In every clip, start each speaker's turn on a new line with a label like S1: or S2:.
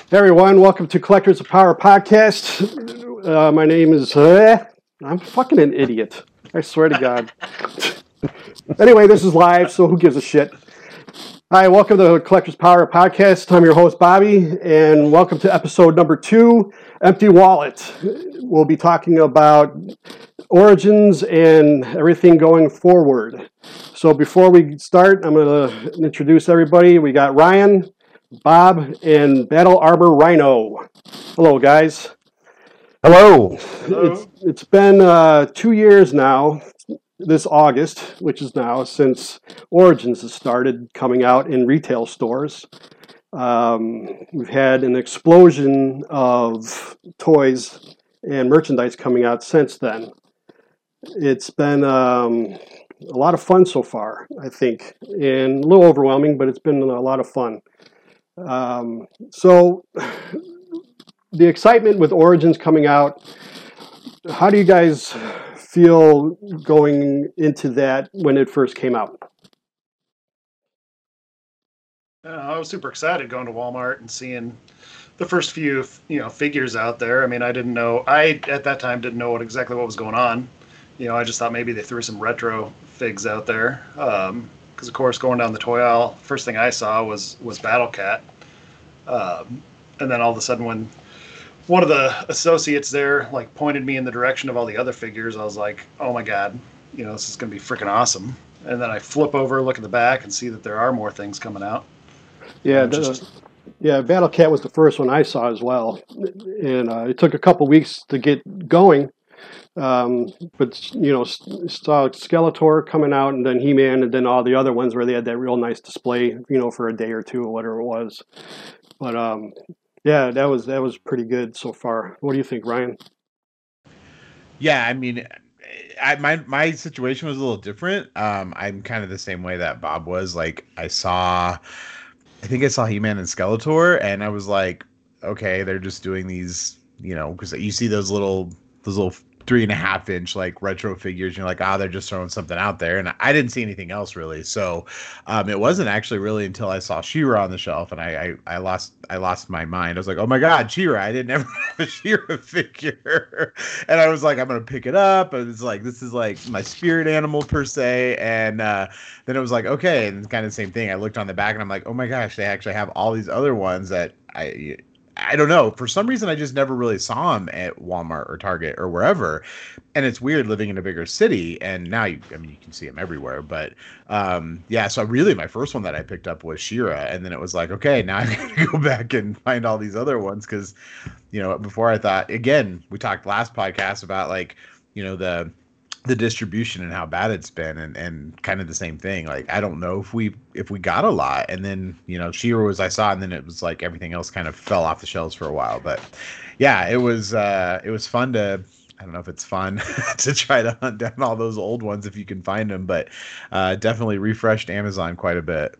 S1: Hey everyone, welcome to Collectors of Power podcast. My name is, I'm fucking an idiot. I swear to God. Anyway, this is live, so who gives a shit? Hi, welcome to the Collectors Power podcast. I'm your host, Bobby, and welcome to episode number 2, Empty Wallet. We'll be talking about origins and everything going forward. So before we start, I'm going to introduce everybody. We got Ryan, Bob, and Battle Arbor Rhino. Hello, guys.
S2: Hello.
S1: It's been 2 years now, this August, which is now, since Origins has started coming out in retail stores. We've had an explosion of toys and merchandise coming out since then. It's been a lot of fun so far, I think, and a little overwhelming, but it's been a lot of fun. So the excitement with Origins coming out, how do you guys feel going into that when it first came out?
S3: I was super excited going to Walmart and seeing the first few, figures out there. I mean, at that time didn't know exactly what was going on. I just thought maybe they threw some retro figs out there. Because of course, going down the toy aisle, first thing I saw was Battle Cat. And then all of a sudden, when one of the associates there pointed me in the direction of all the other figures, I was like, oh my God, this is going to be freaking awesome. And then I flip over, look at the back, and see that there are more things coming out.
S1: Yeah, Battle Cat was the first one I saw as well. And it took a couple weeks to get going. But, saw Skeletor coming out, and then He-Man, and then all the other ones where they had that real nice display, for a day or two or whatever it was. But, yeah, that was pretty good so far. What do you think, Ryan?
S2: Yeah, I mean, my situation was a little different. I'm kind of the same way that Bob was. I think I saw He-Man and Skeletor, and I was like, okay, they're just doing these, because you see those little 3.5-inch retro figures. You're like, they're just throwing something out there, and I didn't see anything else really. So it wasn't actually really until I saw She-Ra on the shelf, and I lost my mind. I was like, oh my God, She-Ra! I didn't ever have a She-Ra figure, and I was like, I'm gonna pick it up. And it's like, this is my spirit animal per se. And then it was like, okay, and it's kind of the same thing. I looked on the back, and I'm like, oh my gosh, they actually have all these other ones that I don't know. For some reason, I just never really saw them at Walmart or Target or wherever. And it's weird living in a bigger city. And now, you can see them everywhere. But yeah, so really my first one that I picked up was She-Ra. And then it was like, okay, now I got to go back and find all these other ones. Because, before I thought, again, we talked last podcast about the distribution and how bad it's been, and kind of the same thing. I don't know if we got a lot, and then She-Ra was I saw, and then it was like everything else kind of fell off the shelves for a while. But yeah, it was fun to, I don't know if it's fun to try to hunt down all those old ones if you can find them, but definitely refreshed Amazon quite a bit.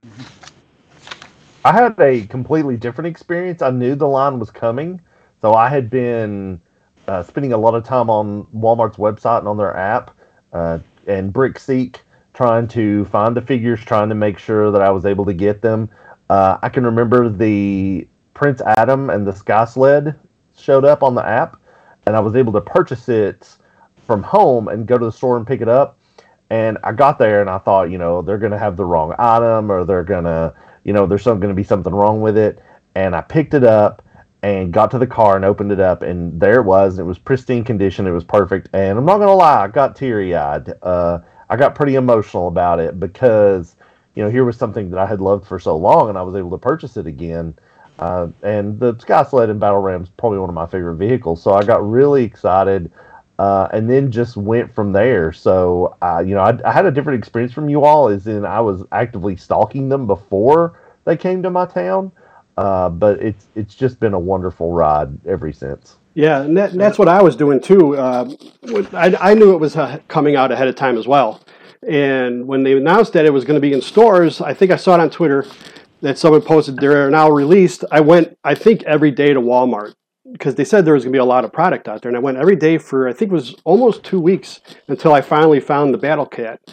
S4: I had a completely different experience. I knew the line was coming, so I had been spending a lot of time on Walmart's website and on their app and BrickSeek, trying to find the figures, trying to make sure that I was able to get them. I can remember the Prince Adam and the Sky Sled showed up on the app, and I was able to purchase it from home and go to the store and pick it up. And I got there and I thought, they're going to have the wrong item, or they're going to, there's going to be something wrong with it. And I picked it up and got to the car and opened it up, and there it was. It was pristine condition. It was perfect. And I'm not going to lie, I got teary-eyed. I got pretty emotional about it because, here was something that I had loved for so long, and I was able to purchase it again. And the Sky Sled and Battle Ram is probably one of my favorite vehicles. So I got really excited and then just went from there. So, I had a different experience from you all, as in I was actively stalking them before they came to my town. But it's just been a wonderful ride ever since.
S1: Yeah, and that's what I was doing too. I knew it was coming out ahead of time as well. And when they announced that it was going to be in stores, I think I saw it on Twitter that someone posted they're now released. I went, I think, every day to Walmart because they said there was going to be a lot of product out there. And I went every day for, I think it was almost 2 weeks until I finally found the Battle Cat.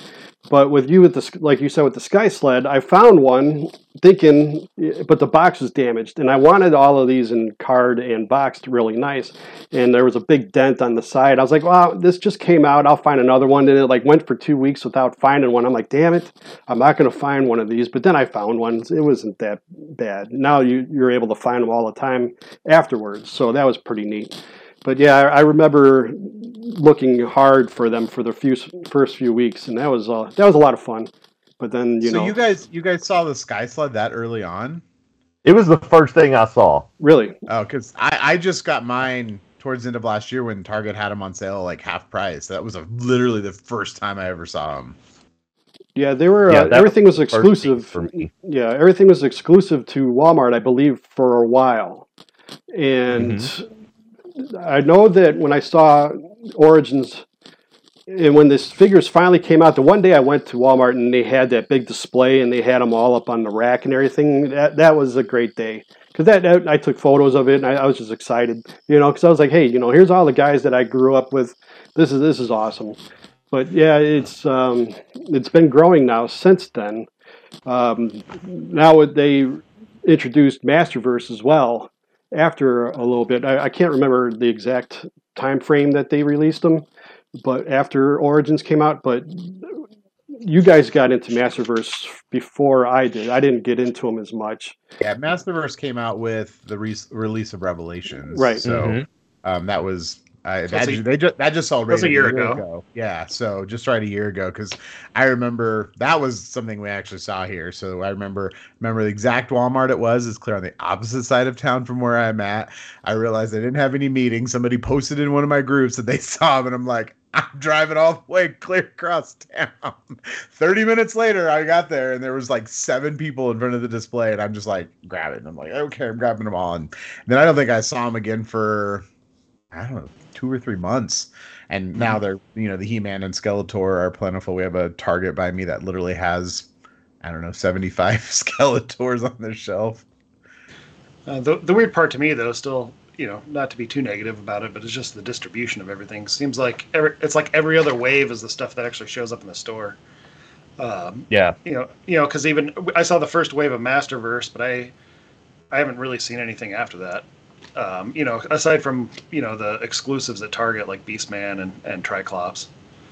S1: But with you, like you said, with the Sky Sled, I found one thinking, but the box was damaged. And I wanted all of these in card and boxed really nice. And there was a big dent on the side. I was like, wow, this just came out. I'll find another one. And it like went for 2 weeks without finding one. I'm like, damn it, I'm not going to find one of these. But then I found one. It wasn't that bad. Now you're able to find them all the time afterwards. So that was pretty neat. But yeah, I remember looking hard for them for the first few weeks, and that was a lot of fun. But then
S2: you guys saw the Sky Sled that early on?
S4: It was the first thing I saw.
S1: Really?
S2: Oh, because I just got mine towards the end of last year when Target had them on sale like half price. That was literally the first time I ever saw them.
S1: Yeah, they were. Everything was exclusive
S4: for me.
S1: Yeah, everything was exclusive to Walmart, I believe, for a while, and. I know that when I saw Origins, and when this figures finally came out, the one day I went to Walmart and they had that big display and they had them all up on the rack and everything. That was a great day because that I took photos of it and I was just excited, because I was like, hey, here's all the guys that I grew up with. This is awesome. But yeah, it's been growing now since then. Now they introduced Masterverse as well. After a little bit, I can't remember the exact time frame that they released them, but after Origins came out. But you guys got into Masterverse before I did. I didn't get into them as much.
S2: Yeah, Masterverse came out with the release of Revelations,
S1: right?
S2: So that was that just sold
S3: a year ago.
S2: Yeah, so just right a year ago, because I remember that was something we actually saw here. So I remember the exact Walmart it was. It's clear on the opposite side of town from where I'm at. I realized I didn't have any meetings. Somebody posted in one of my groups that they saw them, and I'm like, I'm driving all the way clear across town. 30 minutes later, I got there, and there was like 7 people in front of the display, and I'm just like grabbing. I'm like, okay, I'm grabbing them all. And then I don't think I saw them again for, I don't know, 2 or 3 months. And now they're, the He-Man and Skeletor are plentiful. We have a Target by me that literally has, I don't know, 75 Skeletors on their shelf.
S3: The weird part to me, though, still, not to be too negative about it, but it's just the distribution of everything. Seems like it's like every other wave is the stuff that actually shows up in the store.
S4: Yeah.
S3: Because even I saw the first wave of Masterverse, but I haven't really seen anything after that. Aside from, the exclusives at Target like Beastman and Triclops.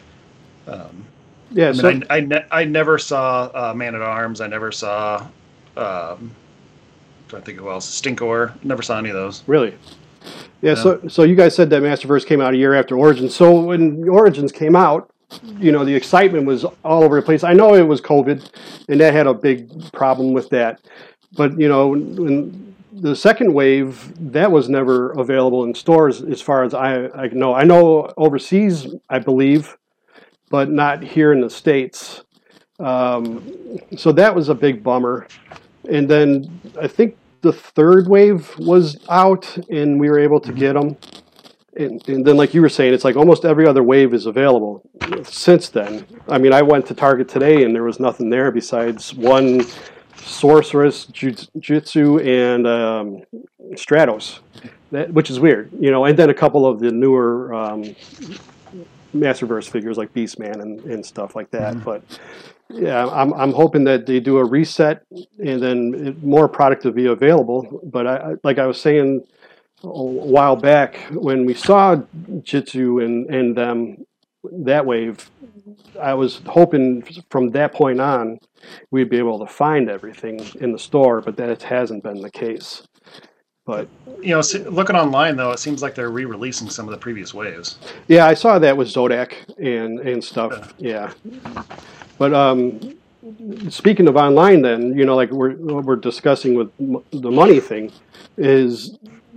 S3: I never saw Man-at-Arms. I never saw, trying to think of who else, Stinkor. Never saw any of those.
S1: Really? Yeah, so you guys said that Masterverse came out a year after Origins. So when Origins came out, the excitement was all over the place. I know it was COVID, and that had a big problem with that. But, when the second wave, that was never available in stores as far as I know. I know overseas, I believe, but not here in the States. So that was a big bummer. And then I think the third wave was out and we were able to get them. And then, like you were saying, it's like almost every other wave is available since then. I mean, I went to Target today and there was nothing there besides one Sorceress, Jutsu, and Stratos, which is weird, and then a couple of the newer Masterverse figures like Beastman and stuff like that. Mm-hmm. But yeah, I'm hoping that they do a reset and then more product will be available. But like I was saying a while back, when we saw Jitsu and them that wave, I was hoping from that point on we'd be able to find everything in the store, but that hasn't been the case. But
S3: looking online though, it seems like they're re-releasing some of the previous waves.
S1: Yeah, I saw that with Zodak and stuff. Yeah. But speaking of online, then like we're discussing with the money thing is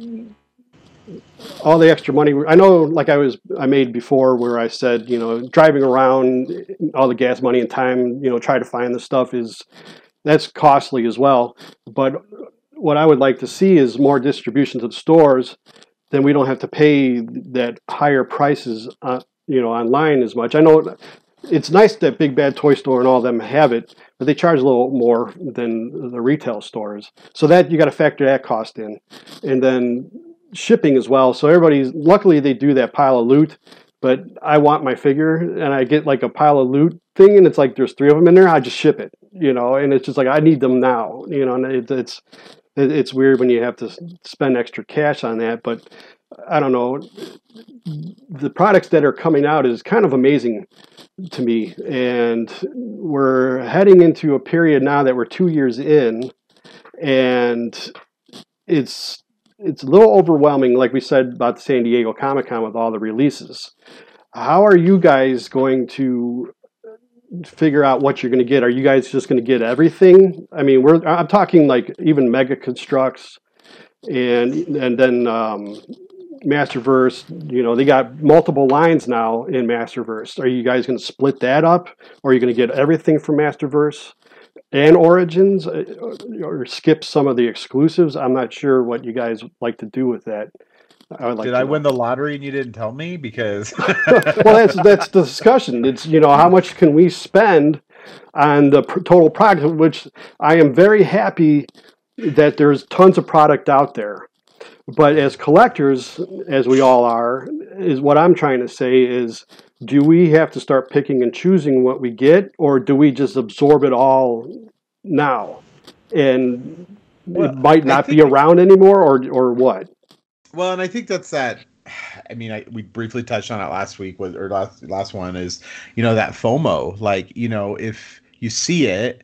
S1: all the extra money. I know, like I made before, where I said, driving around, all the gas money and time, try to find the stuff that's costly as well. But what I would like to see is more distribution to the stores. Then we don't have to pay that higher prices, online as much. I know it's nice that Big Bad Toy Store and all of them have it, but they charge a little more than the retail stores. So that you got to factor that cost in, and then shipping as well. So luckily they do that pile of loot, but I want my figure and I get like a pile of loot thing and it's like there's 3 of them in there, I just ship it, and it's just like I need them now, and it's weird when you have to spend extra cash on that, but I don't know. The products that are coming out is kind of amazing to me, and we're heading into a period now that we're 2 years in, and it's a little overwhelming, like we said about the San Diego Comic-Con with all the releases. How are you guys going to figure out what you're going to get? Are you guys just going to get everything? I mean, I'm talking like even Mega Constructs and then Masterverse. They got multiple lines now in Masterverse. Are you guys going to split that up, or are you going to get everything from Masterverse and Origins, or skip some of the exclusives? I'm not sure what you guys like to do with that.
S2: Did I win the lottery and you didn't tell me? Because
S1: well, that's the discussion. It's how much can we spend on the total product? Which I am very happy that there's tons of product out there. But as collectors, as we all are, is what I'm trying to say is, do we have to start picking and choosing what we get, or do we just absorb it all now? And it might not be around anymore, or what?
S2: Well, and I think that's that. I mean, we briefly touched on it last week, or last one is, that FOMO. Like, if you see it,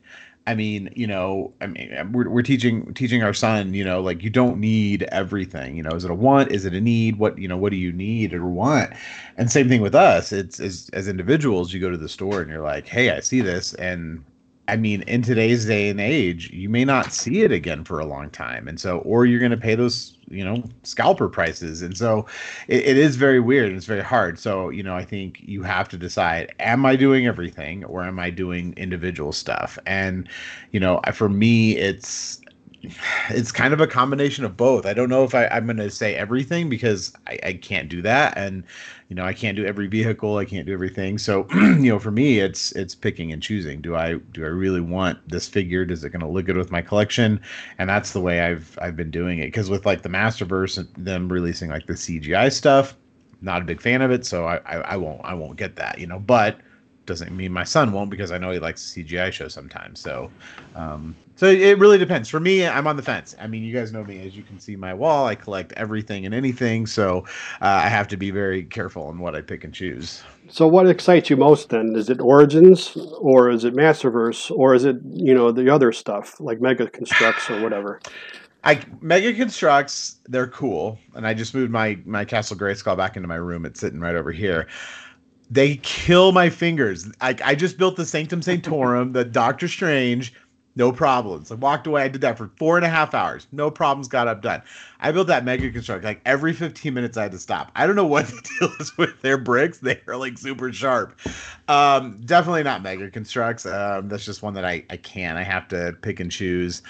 S2: we're teaching our son, like, you don't need everything. Is it a want? Is it a need? What do you need or want? And same thing with us. It's as individuals, you go to the store and you're like, hey, I see this, and I mean, in today's day and age, you may not see it again for a long time. And so, or you're going to pay those, scalper prices. And so it is very weird and it's very hard. So, I think you have to decide, am I doing everything or am I doing individual stuff? And, for me, it's kind of a combination of both. I don't know if I'm going to say everything because I can't do that. And, I can't do every vehicle. I can't do everything. So, for me, it's picking and choosing. Do I really want this figure? Is it going to look good with my collection? And that's the way I've been doing it. Because with like the Masterverse and them releasing like the CGI stuff, not a big fan of it. So I won't get that, but doesn't mean my son won't, because I know he likes the CGI show sometimes. So, so it really depends. For me, I'm on the fence. I mean, you guys know me. As you can see my wall, I collect everything and anything. So I have to be very careful on what I pick and choose.
S1: So what excites you most then? Is it Origins, or is it Masterverse, or is it, the other stuff like Mega Constructs or whatever?
S2: Mega Constructs, they're cool. And I just moved my Castle Grayskull back into my room. It's sitting right over here. They kill my fingers. I just built the Sanctum Sanctorum, the Doctor Strange, no problems. I walked away. I did that for 4.5 hours. No problems. Got up, done. I built that Mega Construct. Like every 15 minutes, I had to stop. I don't know what the deal is with their bricks. They are like super sharp. Definitely not Mega Constructs. That's just one that I can't. I have to pick and choose.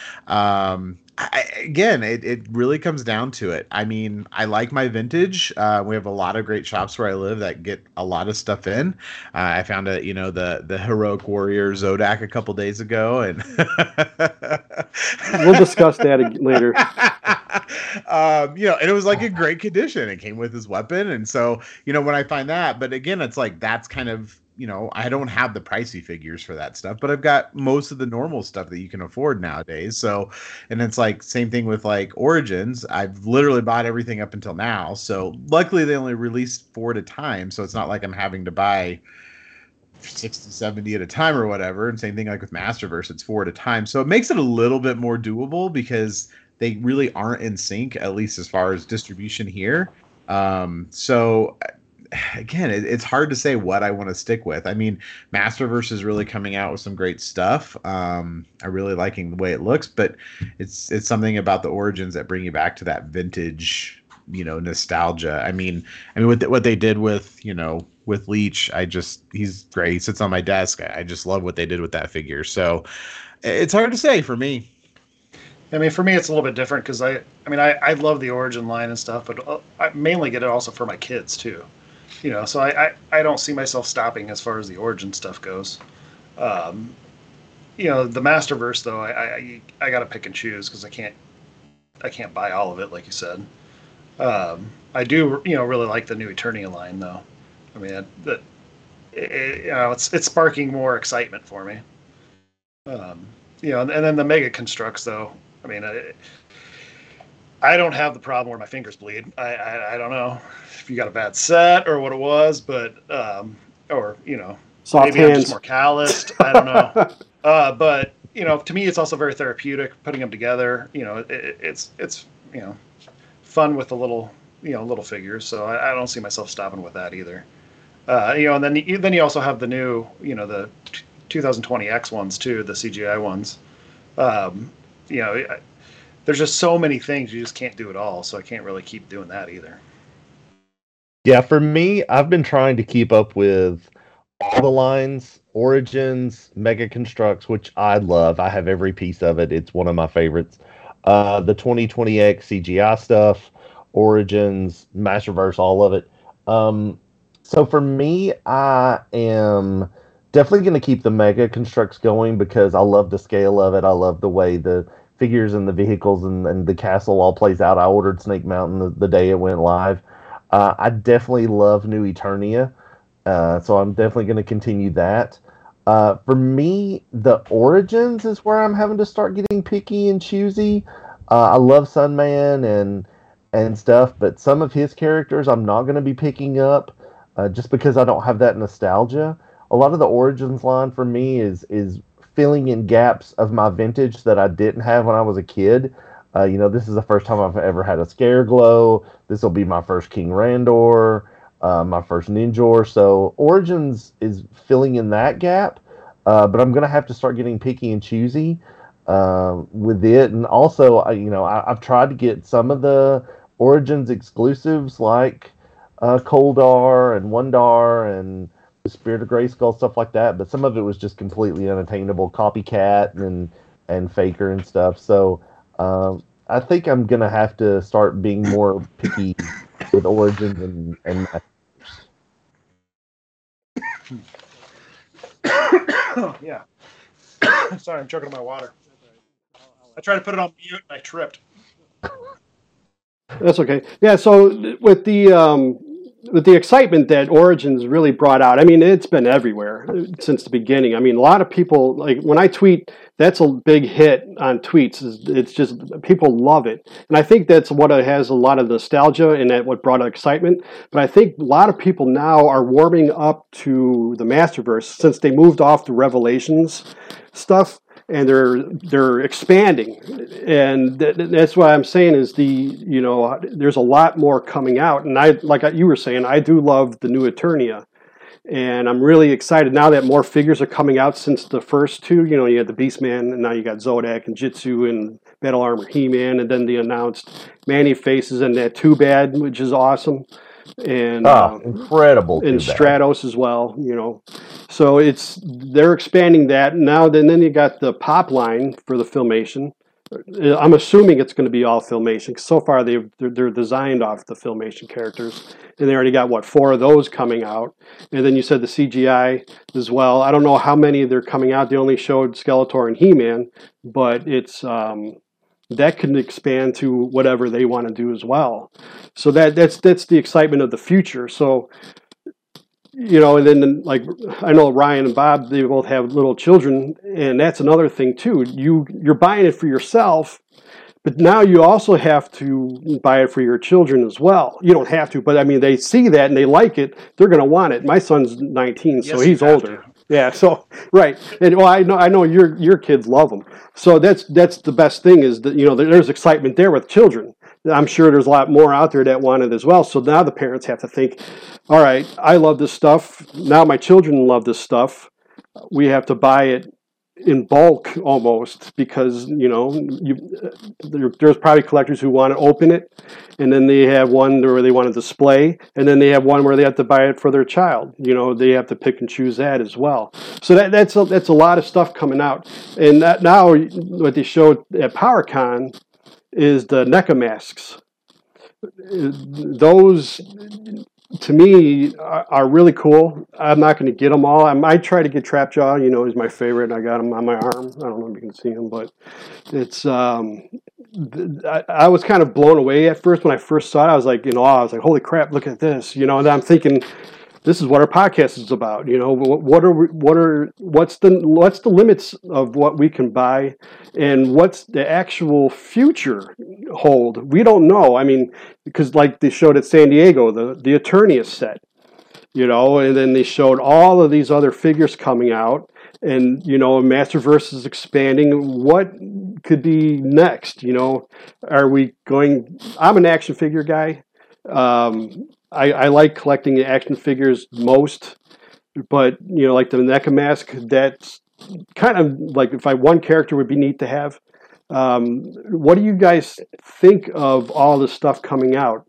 S2: Again, it really comes down to it. I mean, I like my vintage. We have a lot of great shops where I live that get a lot of stuff in. I found the Heroic Warrior Zodak a couple days ago, and
S1: we'll discuss that later.
S2: And it was like a great condition. It came with his weapon, and so when I find that, but again, it's like that's kind of. I don't have the pricey figures for that stuff, but I've got most of the normal stuff that you can afford nowadays. So, and it's like same thing with like Origins. I've literally bought everything up until now. So luckily they only release 4 at a time. So it's not like I'm having to buy 60, 70 at a time or whatever. And same thing like with Masterverse, it's 4 at a time. So it makes it a little bit more doable because they really aren't in sync, at least as far as distribution here. So again, it's hard to say what I want to stick with. I mean, Masterverse is really coming out with some great stuff. I really liking the way it looks, but it's something about the Origins that bring you back to that vintage, nostalgia. I mean, what they did with, with Leech, he's great. He sits on my desk. I just love what they did with that figure. So it's hard to say for me.
S3: I mean, for me, it's a little bit different because I love the Origin line and stuff, but I mainly get it also for my kids too. So I don't see myself stopping as far as the Origin stuff goes. The Masterverse though, I got to pick and choose because I can't buy all of it like you said. I do really like the new Eternia line though. I mean it's sparking more excitement for me. And then the Mega Constructs, though. I mean, I don't have the problem where my fingers bleed. I don't know if you got a bad set or what it was, but or
S1: Soft
S3: maybe
S1: hands.
S3: I'm just more calloused. I don't know. But to me, it's also very therapeutic putting them together. It's fun with the little figures. So I don't see myself stopping with that either. And then you also have the new, the 2020X ones too, the CGI ones. There's just so many things, you just can't do it all. So I can't really keep doing that either.
S4: Yeah, for me, I've been trying to keep up with all the lines, Origins, Mega Constructs, which I love. I have every piece of it. It's one of my favorites. The 2020X CGI stuff, Origins, Masterverse, all of it. So for me, I am definitely going to keep the Mega Constructs going because I love the scale of it. I love the way the figures and the vehicles and the castle all plays out. I ordered Snake Mountain the day it went live. I definitely love New Eternia, so I'm definitely going to continue that. For me, the Origins is where I'm having to start getting picky and choosy. I love Sunman and stuff, but some of his characters I'm not going to be picking up just because I don't have that nostalgia. A lot of the Origins line for me is filling in gaps of my vintage that I didn't have when I was a kid. This is the first time I've ever had a Scareglow. This will be my first King Randor, my first Ninjor. So Origins is filling in that gap, but I'm going to have to start getting picky and choosy with it. And also, I've tried to get some of the Origins exclusives like Koldar and Wundar and the Spirit of Grayskull, stuff like that, but some of it was just completely unattainable, copycat and faker and stuff. So I think I'm gonna have to start being more picky with Origins and
S3: Yeah. Sorry, I'm choking on my water. I tried to put it on mute and I tripped.
S1: That's okay. Yeah. So with the excitement that Origins really brought out, I mean, it's been everywhere since the beginning. I mean, a lot of people, like when I tweet, that's a big hit on tweets. It's just people love it, and I think that's what it has a lot of nostalgia and that what brought excitement. But I think a lot of people now are warming up to the Masterverse since they moved off the Revelations stuff. And they're expanding, and that's what I'm saying is there's a lot more coming out, and like you were saying, I do love the new Eternia, and I'm really excited now that more figures are coming out since the first two. You had the Beastman, and now you got Zodak and Jitsu and Battle Armor He-Man, and then they announced Manny Faces and that Too Bad, which is awesome. And
S4: incredible,
S1: and Stratos as well, so they're expanding that now. Then you got the pop line for the Filmation. I'm assuming it's going to be all Filmation because so far they're designed off the Filmation characters, and they already got 4 of those coming out. And then you said the CGI as well. I don't know how many they're coming out. They only showed Skeletor and He-Man, but it's that can expand to whatever they want to do as well. So that's the excitement of the future. So, and then like I know Ryan and Bob, they both have little children, and that's another thing too. You're buying it for yourself, but now you also have to buy it for your children as well. You don't have to, but I mean they see that and they like it. They're going to want it. My son's 19, so he's older. Yeah, so right, and well, I know your kids love them. So that's the best thing is that there's excitement there with children. I'm sure there's a lot more out there that want it as well. So now the parents have to think, all right, I love this stuff. Now my children love this stuff. We have to buy it in bulk almost because there's probably collectors who want to open it, and then they have one where they want to display, and then they have one where they have to buy it for their child. They have to pick and choose that as well. So that's a lot of stuff coming out, and that now what they showed at PowerCon is the NECA masks. Those to me are really cool. I'm not going to get them all. I might try to get Trapjaw. He's my favorite. I got him on my arm. I don't know if you can see him, but it's. I was kind of blown away at first when I first saw it. I was like, I was like, holy crap, look at this. And I'm thinking, this is what our podcast is about. You know, what's the limits of what we can buy, and what's the actual future hold? We don't know. I mean, because like they showed at San Diego, the Eternius set, you know, and then they showed all of these other figures coming out, and you know, Masterverse is expanding. What could be next? You know, are we going? I'm an action figure guy. I like collecting the action figures most, but you know, like the NECA mask, that's kind of like if one character would be neat to have. What do you guys think of all the stuff coming out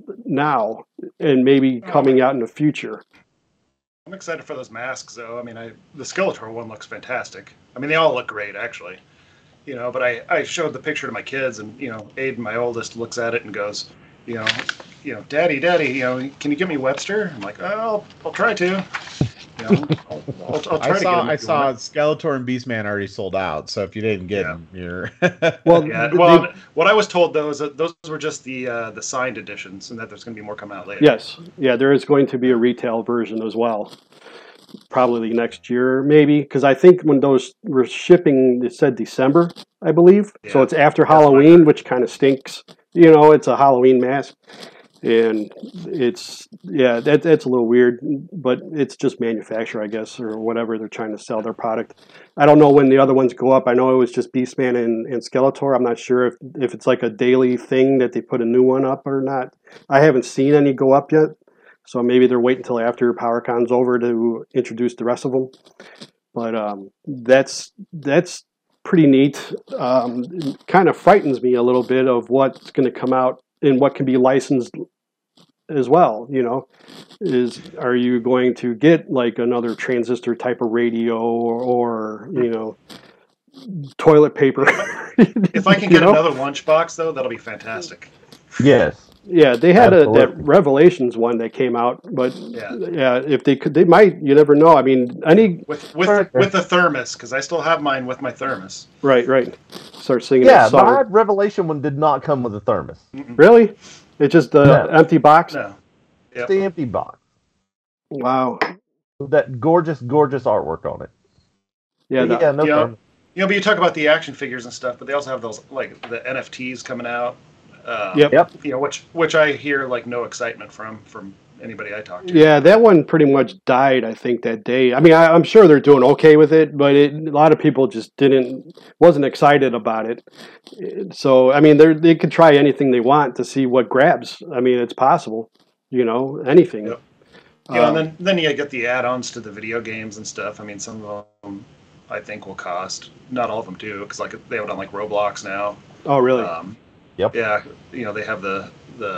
S1: now and maybe coming out in the future?
S3: I'm excited for those masks, though. I mean, the Skeletor one looks fantastic. I mean, they all look great, actually. You know, but I showed the picture to my kids, and you know, Aiden, my oldest, looks at it and goes, you know, Daddy, you know, can you give me Webster? I'm like, oh, I'll try to. You know, I'll try to get him.
S2: I saw Skeletor and Beastman already sold out. So if you didn't get them, you're
S3: well. Yeah. Well, what I was told though is that those were just the signed editions, and that there's going to be more coming out later.
S1: Yes, yeah, there is going to be a retail version as well. Probably next year, maybe, because I think when those were shipping, it said December, I believe. Yeah, so it's after Halloween, which kind of stinks. You know, it's a Halloween mask, and it's that's a little weird, but it's just manufacturer, I guess, or whatever they're trying to sell their product. I don't know when the other ones go up. I know it was just Beastman and Skeletor. I'm not sure if it's like a daily thing that they put a new one up or not. I haven't seen any go up yet. So maybe they're waiting until after PowerCon's over to introduce the rest of them. But that's pretty neat. It kind of frightens me a little bit of what's going to come out and what can be licensed as well. You know, are you going to get like another transistor type of radio or you know, toilet paper?
S3: If I can get another lunchbox, though, that'll be fantastic.
S4: Yes.
S1: Yeah, they had that Revelations one that came out, but yeah, if they could, they might. You never know. I mean, with
S3: the thermos, because I still have mine with my thermos.
S1: Right. Start singing.
S4: Yeah, my Revelation one did not come with a thermos.
S1: Really? It's just the empty box.
S3: No,
S4: it's the empty box.
S1: Wow.
S4: That gorgeous artwork on it.
S1: Yeah,
S4: no thermos.
S3: You know, but you talk about the action figures and stuff, but they also have those like the NFTs coming out.
S1: Yep.
S3: You know, which I hear like no excitement from anybody I talk to.
S1: Yeah, that one pretty much died, I think, that day. I mean, I'm sure they're doing okay with it, but a lot of people just wasn't excited about it. So, I mean, they could try anything they want to see what grabs. I mean, it's possible, you know, anything.
S3: Yep. Yeah, and then you get the add-ons to the video games and stuff. I mean, some of them I think will cost. Not all of them do, because like they have it on like Roblox now.
S1: Oh, really?
S4: Yep.
S3: Yeah, you know, they have the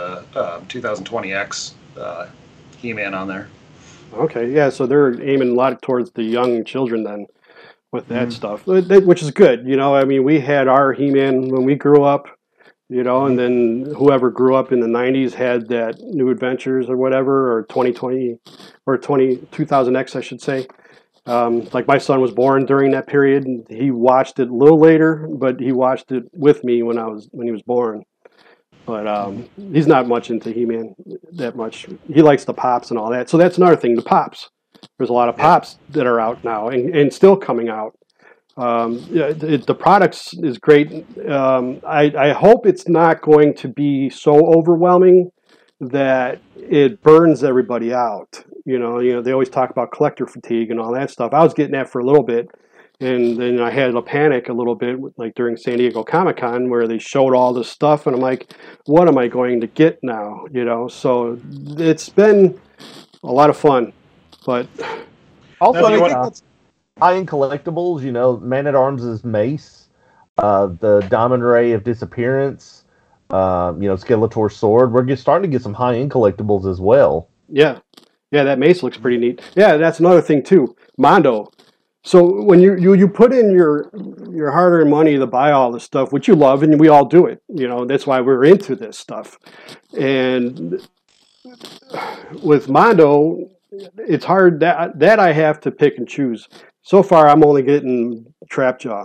S3: 2020X He-Man on there.
S1: Okay, yeah, so they're aiming a lot towards the young children then with that stuff, which is good. You know, I mean, we had our He-Man when we grew up, you know, and then whoever grew up in the 90s had that New Adventures or whatever, or 2020 or 2000X, I should say. Like my son was born during that period, and he watched it a little later, but he watched it with me when he was born. But he's not much into He-Man that much. He likes the Pops and all that. So that's another thing, the Pops. There's a lot of Pops that are out now and still coming out. The products is great. I hope it's not going to be so overwhelming that it burns everybody out. You know, they always talk about collector fatigue and all that stuff. I was getting that for a little bit, and then I had a panic a little bit, like during San Diego Comic-Con, where they showed all this stuff, and I'm like, what am I going to get now? You know, so it's been a lot of fun, but
S4: also I think that's high-end collectibles. You know, Man-at-Arms' Mace, the Diamond Ray of Disappearance, you know, Skeletor's sword. We're starting to get some high-end collectibles as well.
S1: Yeah, that mace looks pretty neat. Yeah, that's another thing too. Mondo. So when you put in your hard-earned money to buy all this stuff, which you love, and we all do it. You know, that's why we're into this stuff. And with Mondo, it's hard that I have to pick and choose. So far, I'm only getting Trapjaw.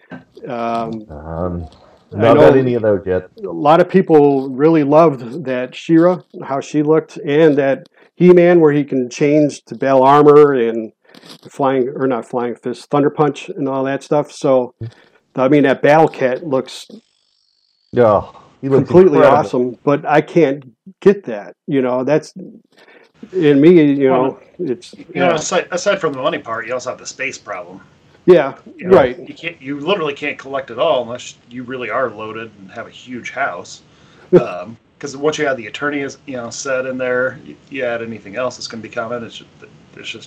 S4: Not got any of those yet.
S1: A lot of people really loved that She-Ra, how she looked, and that He-Man where he can change to battle armor and not flying fist, Thunder Punch and all that stuff. So, I mean, that Battle Cat looks
S4: He looks
S1: completely
S4: incredible.
S1: awesome, but I can't get that. That's in me. It's
S3: aside from the money part, you also have the space problem.
S1: Yeah, right.
S3: You literally can't collect it all unless you really are loaded and have a huge house. Because once you add the attorney, set in there, you add anything else that's going to be common. It's just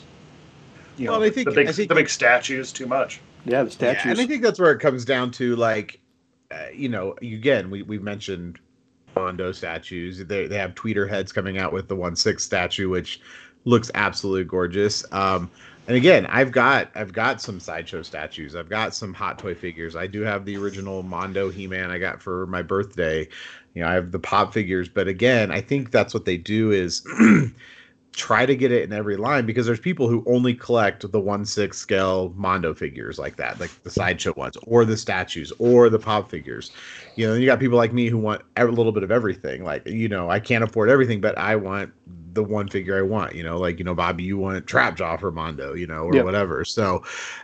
S3: the big statues too much.
S1: Yeah, the statues.
S2: Yeah, and I think that's where it comes down to, like, again, we've mentioned Mondo statues. They have tweeter heads coming out with the 1/6 statue, which looks absolutely gorgeous. And again, I've got some Sideshow statues. I've got some Hot Toy figures. I do have the original Mondo He-Man I got for my birthday. I have the pop figures. But again, I think that's what they do is try to get it in every line, because there's people who only collect the 1/6 scale Mondo figures like that, like the Sideshow ones, or the statues, or the pop figures. You got people like me who want a little bit of everything. Like, I can't afford everything, but I want the one figure I want. Bobby, you want Trapjaw for Mondo, or whatever. So,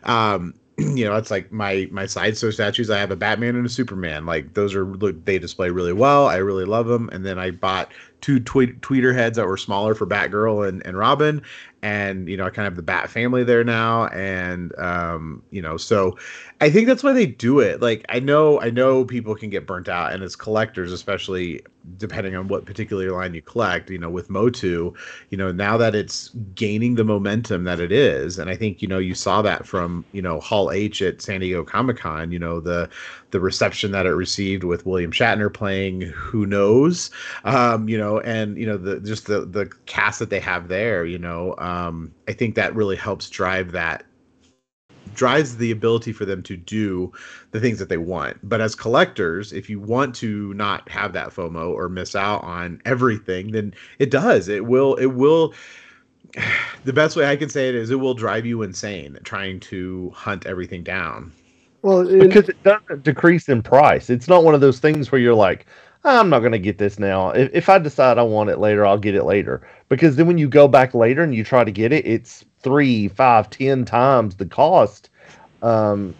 S2: it's like my Sideshow statues. I have a Batman and a Superman. Like, they display really well. I really love them. And then I bought 2 tweeter heads that were smaller for Batgirl and Robin. And, I kind of have the Bat family there now. And, so I think that's why they do it. Like, I know people can get burnt out, and as collectors, especially depending on what particular line you collect, with Motu, now that it's gaining the momentum that it is. And I think, you saw that from, Hall H at San Diego Comic-Con, the reception that it received with William Shatner playing Who Knows, and, the cast that they have there, I think that really helps drives the ability for them to do the things that they want. But as collectors, if you want to not have that FOMO or miss out on everything, then it will the best way I can say it is it will drive you insane trying to hunt everything down.
S4: Well, because it doesn't decrease in price. It's not one of those things where you're like, I'm not going to get this now. If I decide I want it later, I'll get it later. Because then when you go back later and you try to get it, it's 3, 5, 10 times the cost. And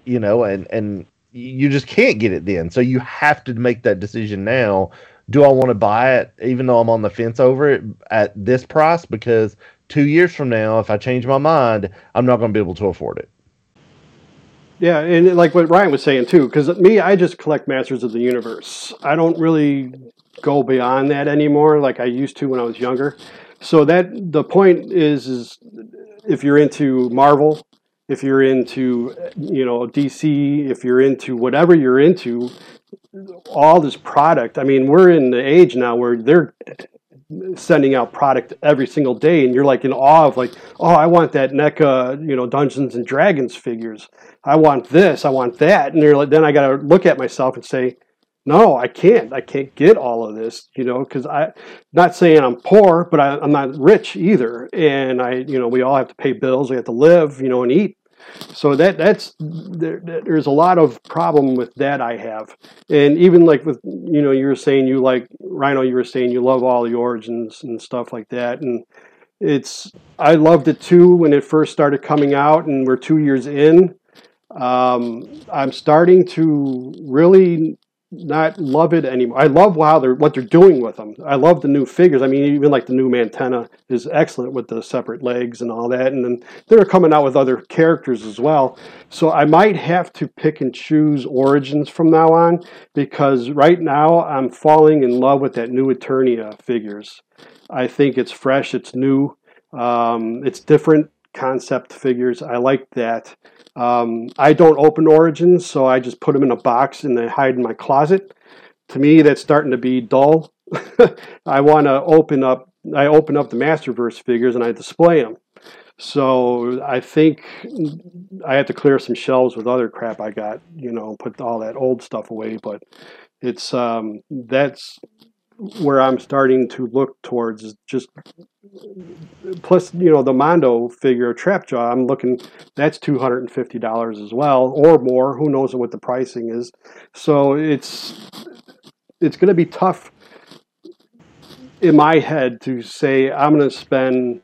S4: you just can't get it then. So you have to make that decision now. Do I want to buy it, even though I'm on the fence over it, at this price? Because 2 years from now, if I change my mind, I'm not going to be able to afford it.
S1: Yeah, and like what Ryan was saying too, because I just collect Masters of the Universe. I don't really go beyond that anymore like I used to when I was younger. So the point is if you're into Marvel, if you're into DC, if you're into whatever you're into, all this product. I mean, we're in the age now where they're sending out product every single day, and you're like in awe of like, oh, I want that NECA, Dungeons and Dragons figures. I want this, I want that, and then I got to look at myself and say, no, I can't get all of this, because I'm not saying I'm poor, but I'm not rich either, and we all have to pay bills, we have to live, and eat. So there's a lot of problem with that I have, and even like with you were saying you like Rhino, you were saying you love all the origins and stuff like that, and I loved it too when it first started coming out, and we're 2 years in. I'm starting to really not love it anymore. I love what they're doing with them. I love the new figures. I mean, even like the new Mantenna is excellent with the separate legs and all that. And then they're coming out with other characters as well. So I might have to pick and choose Origins from now on, because right now I'm falling in love with that new Eternia figures. I think it's fresh, it's new, it's different concept figures. I like that. I don't open Origins, so I just put them in a box and they hide in my closet. To me, that's starting to be dull. I want to open up the Masterverse figures and I display them. So I think I have to clear some shelves with other crap I got, put all that old stuff away. But it's that's where I'm starting to look towards, is just plus the Mondo figure Trapjaw, I'm looking, that's $250 as well or more, who knows what the pricing is. So it's going to be tough in my head to say I'm going to spend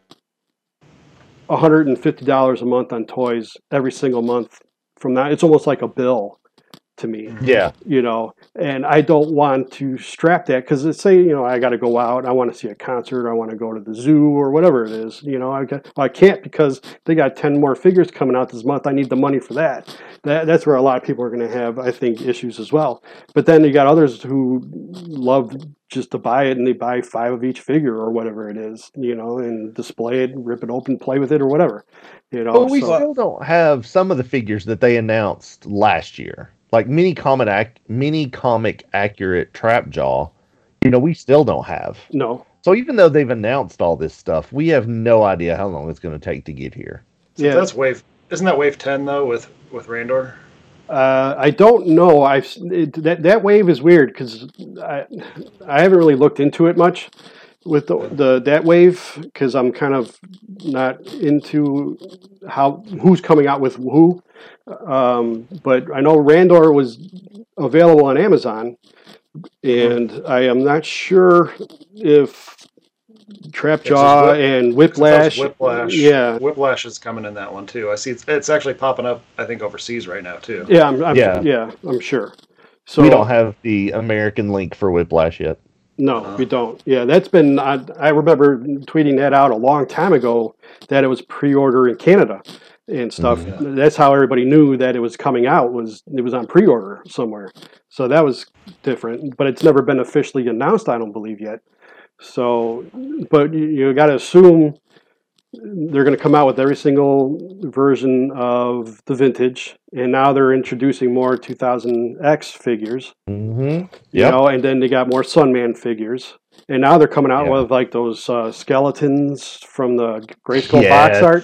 S1: $150 a month on toys every single month from now. It's almost like a bill to me.
S4: Yeah.
S1: And I don't want to strap that because let's say, I got to go out, I want to see a concert, I want to go to the zoo or whatever it is, I can't because they got 10 more figures coming out this month. I need the money for that. That's where a lot of people are going to have, I think, issues as well. But then you got others who love just to buy it and they buy 5 of each figure or whatever it is, and display it, rip it open, play with it or whatever,
S4: But we still don't have some of the figures that they announced last year. Like mini comic accurate Trapjaw, we still don't have.
S1: No.
S4: So even though they've announced all this stuff, we have no idea how long it's going to take to get here.
S3: So yeah, isn't that wave 10 though with Randor?
S1: I don't know. That wave is weird because I haven't really looked into it much with that wave because I'm kind of not into who's coming out with who. But I know Randor was available on Amazon, and I am not sure if Trapjaw and Whiplash.
S3: Whiplash is coming in that one too. I see it's actually popping up. I think overseas right now too.
S1: Yeah, I'm sure. So
S4: we don't have the American link for Whiplash yet.
S1: No, we don't. Yeah, that's been. I remember tweeting that out a long time ago that it was pre-order in Canada and stuff. Yeah. That's how everybody knew that it was coming out. It was on pre-order somewhere. So that was different, but it's never been officially announced. I don't believe yet. So, but you got to assume they're going to come out with every single version of the vintage, and now they're introducing more 2000X figures.
S4: Mm-hmm.
S1: And then they got more Sunman figures, and now they're coming out with like those skeletons from the Grayskull box art.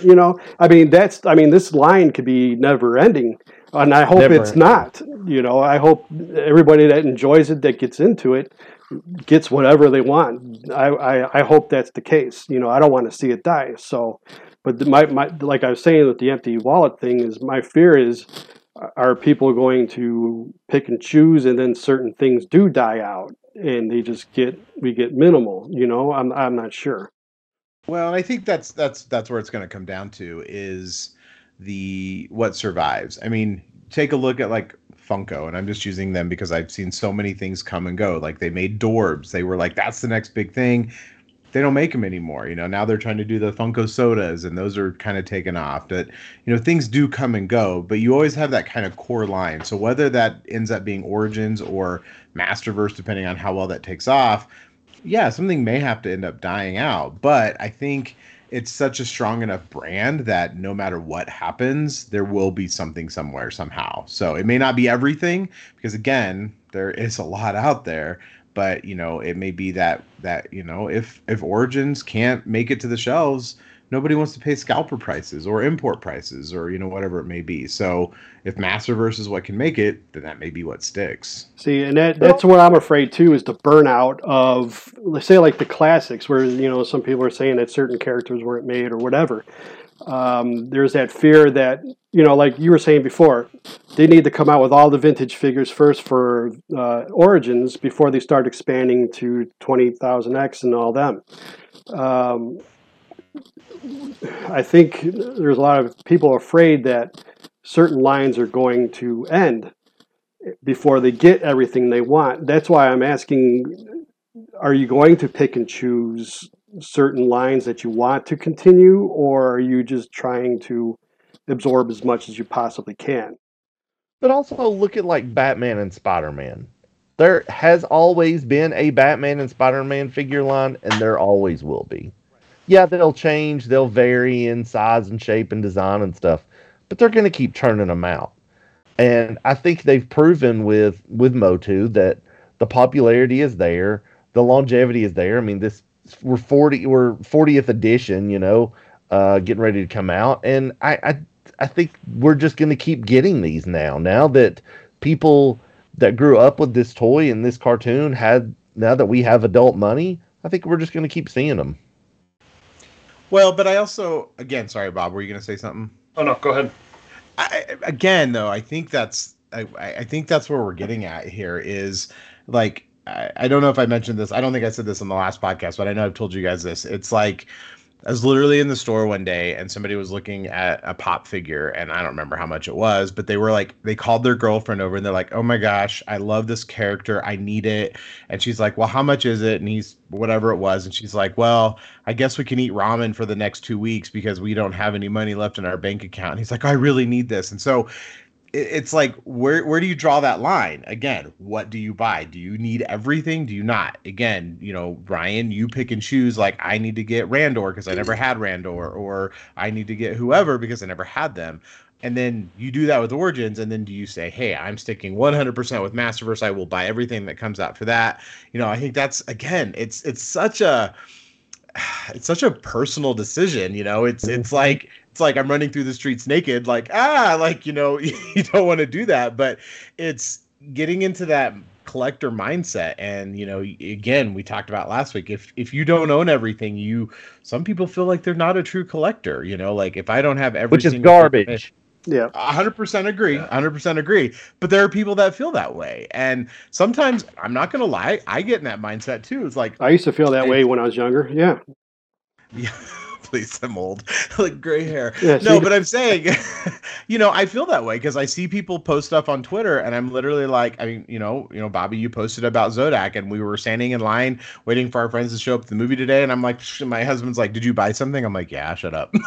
S1: This line could be never ending, and I hope it's not. I hope everybody that enjoys it, that gets into it, gets whatever they want. I hope that's the case. I don't want to see it die. So, but my like I was saying with the empty wallet thing is my fear is, are people going to pick and choose, and then certain things do die out, and we get minimal. I'm not sure.
S2: Well, I think that's where it's going to come down to is what survives. I mean, take a look at like Funko, and I'm just using them because I've seen so many things come and go. Like they made Dorbs. They were like, that's the next big thing. They don't make them anymore. Now they're trying to do the Funko sodas, and those are kind of taken off. But, things do come and go, but you always have that kind of core line. So whether that ends up being Origins or Masterverse, depending on how well that takes off, yeah, something may have to end up dying out. But I think it's such a strong enough brand that no matter what happens, there will be something somewhere somehow. So it may not be everything because, again, there is a lot out there. But, it may be that if Origins can't make it to the shelves, nobody wants to pay scalper prices or import prices or, whatever it may be. So if Masterverse is what can make it, then that may be what sticks.
S1: See, and that's what I'm afraid, too, is the burnout of, let's say, like the classics where, some people are saying that certain characters weren't made or whatever. There's that fear that, like you were saying before, they need to come out with all the vintage figures first for Origins before they start expanding to 20,000X and all them. I think there's a lot of people afraid that certain lines are going to end before they get everything they want. That's why I'm asking, are you going to pick and choose certain lines that you want to continue, or are you just trying to absorb as much as you possibly can?
S4: But also look at like Batman and Spider-Man. There has always been a Batman and Spider-Man figure line, and there always will be. Yeah, they'll change, they'll vary in size and shape and design and stuff, but they're going to keep churning them out. And I think they've proven with Motu that the popularity is there, the longevity is there. I mean, we're 40th edition, getting ready to come out, and I think we're just going to keep getting these now. Now that people that grew up with this toy and this cartoon now that we have adult money, I think we're just going to keep seeing them.
S2: Well, but I also, again, sorry, Bob, were you going to say something?
S3: Oh no, go ahead.
S2: I think that's where we're getting at here is like I don't know if I mentioned this. I don't think I said this on the last podcast, but I know I've told you guys this. It's like I was literally in the store one day and somebody was looking at a pop figure and I don't remember how much it was, but they were like, they called their girlfriend over and they're like, oh my gosh, I love this character. I need it. And she's like, well, how much is it? And he's whatever it was. And she's like, well, I guess we can eat ramen for the next 2 weeks because we don't have any money left in our bank account. And he's like, I really need this. And so it's like, where do you draw that line? Again, what do you buy? Do you need everything? Do you not? Again, Ryan, you pick and choose. Like, I need to get Randor because I never had Randor, or I need to get whoever because I never had them. And then you do that with Origins, and then do you say, hey, I'm sticking 100% with Masterverse. I will buy everything that comes out for that. I think that's, again, it's such a personal decision. It's like I'm running through the streets naked, you don't want to do that, but it's getting into that collector mindset. And, again, we talked about last week, if you don't own everything, some people feel like they're not a true collector, like if I don't have everything.
S4: Which is garbage.
S1: Yeah.
S2: 100% agree. 100% agree. But there are people that feel that way. And sometimes, I'm not going to lie, I get in that mindset too. It's like,
S1: I used to feel that way when I was younger. Yeah.
S2: Yeah. Please, I'm old, like gray hair.
S1: Yeah,
S2: no, but I'm saying, I feel that way because I see people post stuff on Twitter, and I'm literally like, Bobby, you posted about Zodak, and we were standing in line waiting for our friends to show up at the movie today, and I'm like, my husband's like, did you buy something? I'm like, yeah, shut up.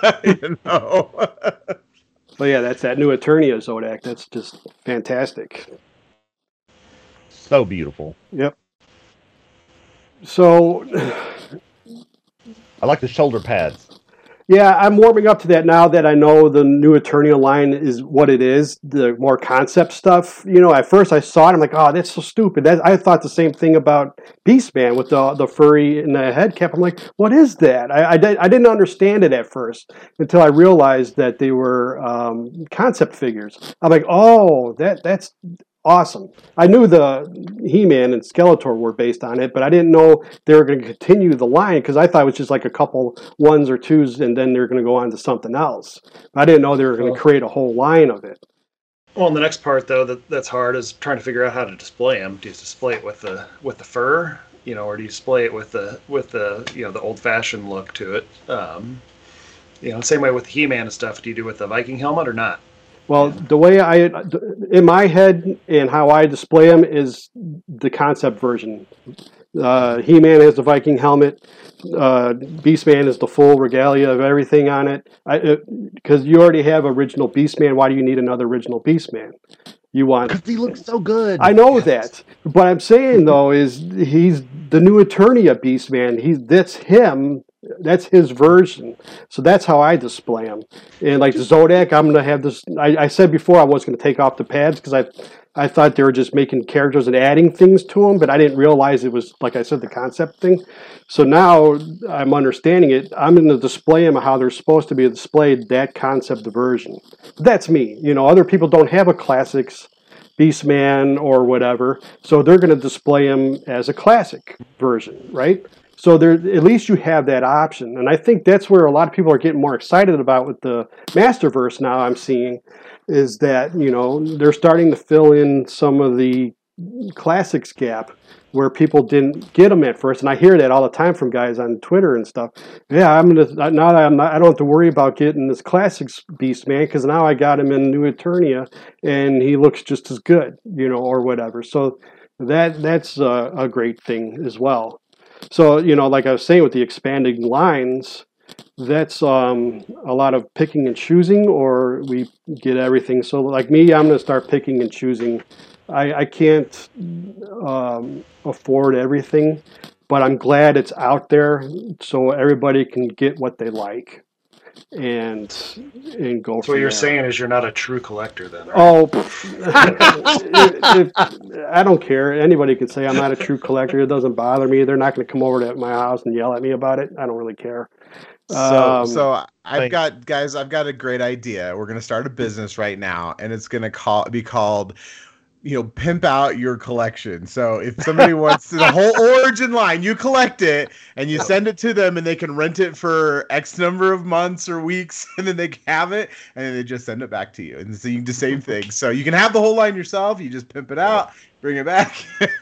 S1: But yeah, that's that new Eternia Zodak. That's just fantastic.
S4: So beautiful.
S1: Yep. So.
S4: I like the shoulder pads.
S1: Yeah, I'm warming up to that now that I know the new Eternia line is what it is, the more concept stuff. At first I saw it, I'm like, oh, that's so stupid. I thought the same thing about Beastman with the furry and the head cap. I'm like, what is that? I didn't understand it at first until I realized that they were concept figures. I'm like, oh, that's awesome. I knew the He-Man and Skeletor were based on it, but I didn't know they were going to continue the line because I thought it was just like a couple ones or twos and then they're going to go on to something else. I didn't know they were going to create a whole line of it.
S3: Well, and the next part though that's hard is trying to figure out how to display them. Do you display it with the fur, or do you display it with the the old-fashioned look to it? Same way with He-Man and stuff. Do you do it with the Viking helmet or not?
S1: Well, the way in my head and how I display them is the concept version. He-Man has the Viking helmet. Beastman is the full regalia of everything on it. Because you already have original Beastman. Why do you need another original Beastman?
S4: Because he looks so good.
S1: I know that. But I'm saying, though, is he's the new Eternia Beastman. That's him. That's his version. So that's how I display him. And like the Zodak, I'm going to have this. I said before I was going to take off the pads because I thought they were just making characters and adding things to them, but I didn't realize it was, like I said, the concept thing. So now I'm understanding it. I'm going to display them how they're supposed to be displayed, that concept version. That's me. Other people don't have a classics Beastman or whatever, so they're going to display him as a classic version, right? So at least you have that option. And I think that's where a lot of people are getting more excited about with the Masterverse now I'm seeing, is that, they're starting to fill in some of the classics gap where people didn't get them at first. And I hear that all the time from guys on Twitter and stuff. Yeah, I don't have to worry about getting this classics Beastman because now I got him in New Eternia and he looks just as good, or whatever. So that's a great thing as well. So, like I was saying with the expanding lines, that's a lot of picking and choosing, or we get everything. So like me, I'm going to start picking and choosing. I can't afford everything, but I'm glad it's out there so everybody can get what they like and go.
S3: So what you're saying is you're not a true collector then, right?
S1: Oh, I don't care. Anybody can say I'm not a true collector. It doesn't bother me. They're not going to come over to my house and yell at me about it. I don't really care.
S2: So I've got a great idea. We're going to start a business right now, and it's going to be called pimp out your collection. So if somebody wants the whole origin line, you collect it and you send it to them, and they can rent it for X number of months or weeks, and then they can have it, and then they just send it back to you. And so you can do the same thing. So you can have the whole line yourself. You just pimp it out, bring it back.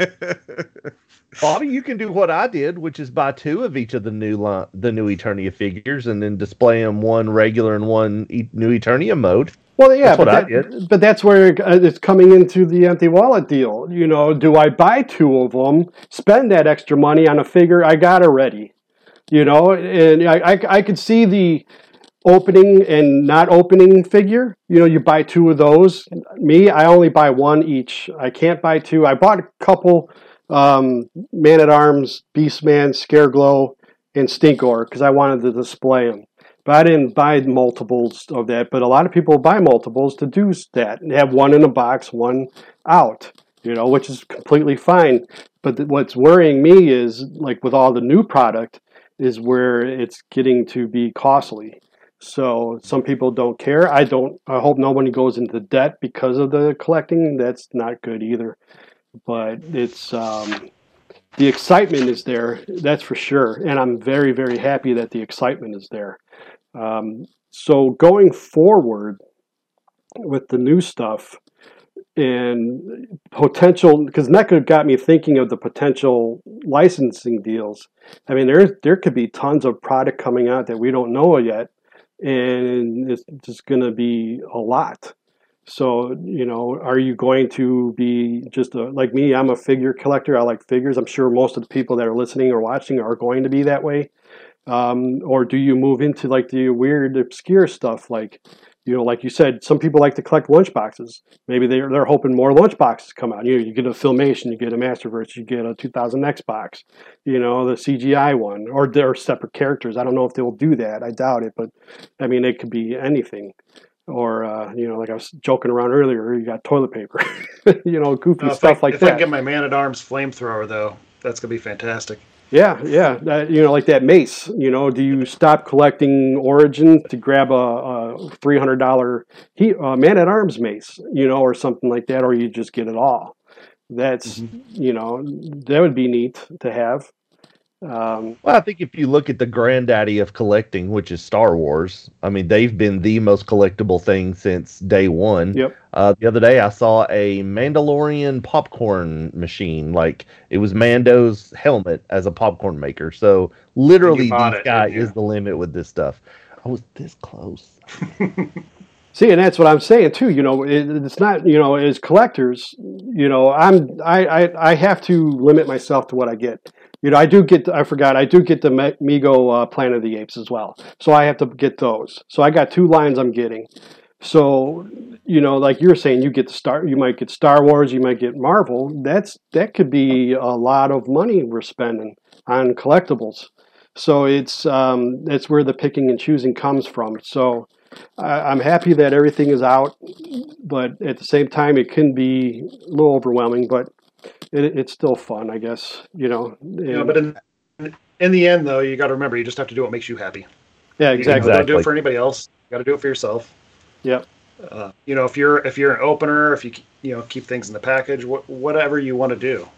S4: Bobby, you can do what I did, which is buy 2 of each of the new Eternia figures, and then display them, one regular and one new Eternia mode.
S1: Well, yeah,
S4: That's what I did.
S1: But that's where it's coming into the empty wallet deal. Do I buy 2 of them, spend that extra money on a figure I got already? And I could see the opening and not opening figure. You buy 2 of those. Me, I only buy 1 each. I can't buy 2. I bought a couple Man-at-Arms, Beastman, Scareglow, and Stinkor because I wanted to display them. But I didn't buy multiples of that. But a lot of people buy multiples to do that and have 1 in a box, 1 out, which is completely fine. But what's worrying me is, like with all the new product, is where it's getting to be costly. So some people don't care. I hope nobody goes into debt because of the collecting. That's not good either. But it's the excitement is there, that's for sure. And I'm very, very happy that the excitement is there. So going forward with the new stuff and potential, because NECA got me thinking of the potential licensing deals. I mean, there could be tons of product coming out that we don't know yet, and it's just going to be a lot. So, are you going to be just like me? I'm a figure collector. I like figures. I'm sure most of the people that are listening or watching are going to be that way. Or do you move into like the weird, obscure stuff? Like, like you said, some people like to collect lunchboxes. Maybe they're hoping more lunchboxes come out. You get a Filmation, you get a Masterverse, you get a 2000X box, the CGI one, or they're separate characters. I don't know if they will do that. I doubt it, but I mean, it could be anything. Or, like I was joking around earlier, you got toilet paper, goofy stuff like that.
S3: If I can get my Man-at-Arms flamethrower, though, that's going to be fantastic.
S1: Yeah. Like that mace, do you stop collecting Origins to grab a $300 Man-at-Arms mace, or something like that, or you just get it all? That's, that would be neat to have.
S4: Well, I think if you look at the granddaddy of collecting, which is Star Wars, I mean, they've been the most collectible thing since day one.
S1: Yep.
S4: The other day, I saw a Mandalorian popcorn machine. Like, it was Mando's helmet as a popcorn maker. So, literally, the sky is the limit with this stuff. I was this close.
S1: See, and that's what I'm saying too. It's not, as collectors, I have to limit myself to what I get. I do get the Mego Planet of the Apes as well. So I have to get those. So I got 2 lines I'm getting. So, like you're saying, you might get Star Wars, you might get Marvel. That could be a lot of money we're spending on collectibles. So it's where the picking and choosing comes from. So I'm happy that everything is out, but at the same time, it can be a little overwhelming, but it's still fun, I guess,
S3: but in the end, though, you got to remember, you just have to do what makes you happy.
S1: Yeah, exactly.
S3: Don't do it for anybody else. You got to do it for yourself.
S1: Yep.
S3: If you're an opener, if you keep things in the package, whatever you want to do,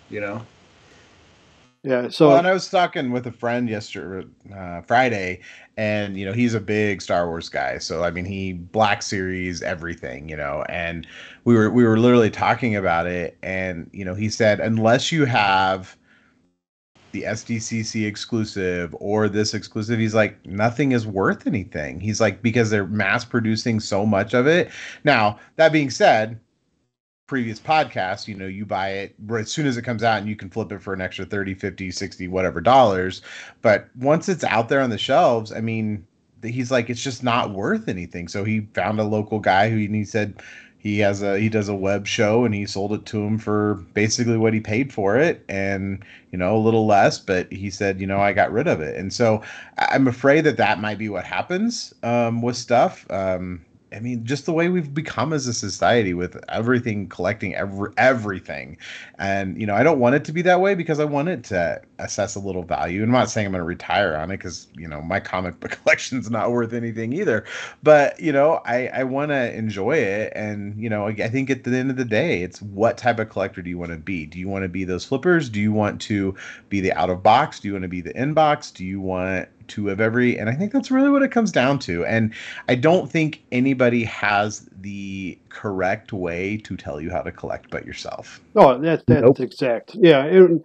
S1: Yeah. So,
S2: and I was talking with a friend yesterday, Friday, and he's a big Star Wars guy. So I mean, he Black Series everything, and we were literally talking about it, and he said unless you have the SDCC exclusive or this exclusive, he's like, nothing is worth anything. He's like, because they're mass producing so much of it. Now that being said, previous podcast, you buy it as soon as it comes out and you can flip it for an extra 30, 50, 60, whatever dollars. But once it's out there on the shelves, I mean, he's like, it's just not worth anything. So he found a local guy and he said he does a web show, and he sold it to him for basically what he paid for it, and a little less, but he said, I got rid of it. And so I'm afraid that might be what happens with stuff. I mean, just the way we've become as a society with everything collecting everything. And, I don't want it to be that way because I want it to assess a little value. And I'm not saying I'm going to retire on it because, my comic book collection's not worth anything either. But, I want to enjoy it. And, I think at the end of the day, it's what type of collector do you want to be? Do you want to be those flippers? Do you want to be the out of box? Do you want to be the in box? Do you want to have every? And I think that's really what it comes down to. And I don't think anybody has the correct way to tell you how to collect but yourself.
S1: Oh, that's
S4: Nope.
S1: exact. Yeah.